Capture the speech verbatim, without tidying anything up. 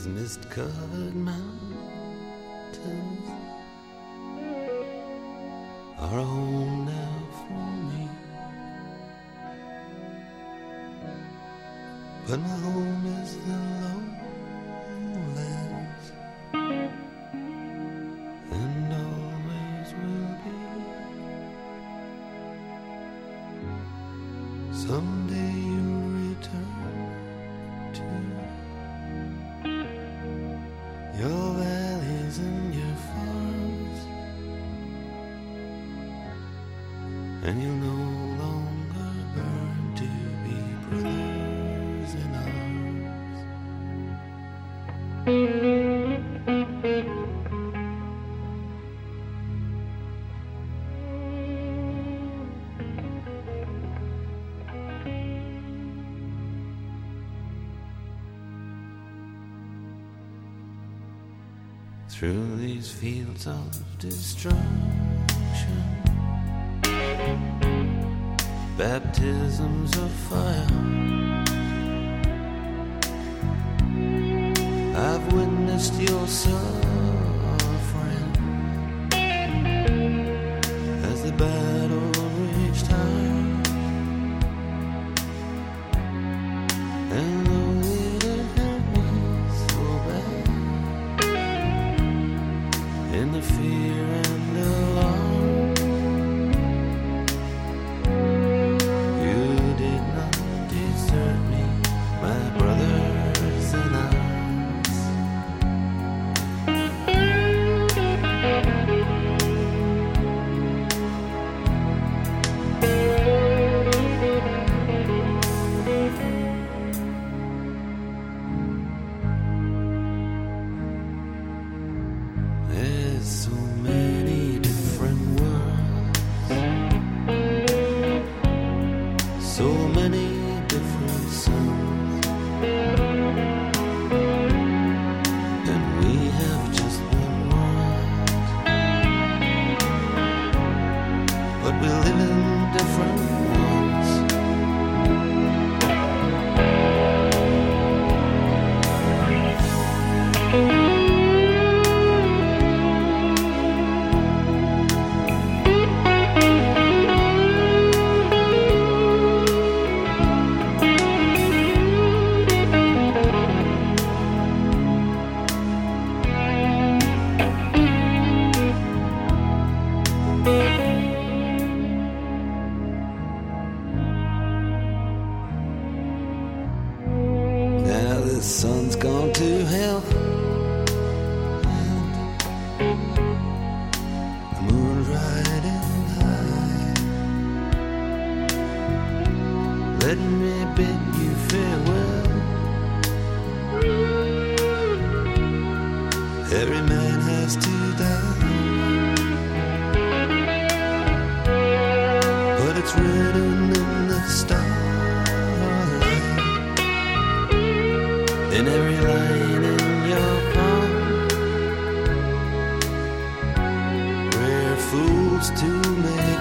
these mist-covered mountains are a home now for me. But my home is the lowlands, and always will be. Someday you'll return to your valleys and your farms, and you'll no longer burn to be brothers in arms. Through these fields of destruction, baptisms of fire, I've witnessed your suffering as the battle raged high, and though it hurt me so bad, in the fear and alarm, you did not desert me, my brothers in arms. There's so many different worlds, so many different suns, and we have just one world, but we live in different ones. Now the sun's gone to hell, and the moon's riding high. Let me bid you farewell. Every man has to die, but it's written in the starlight, in every line in your palm, where fools to make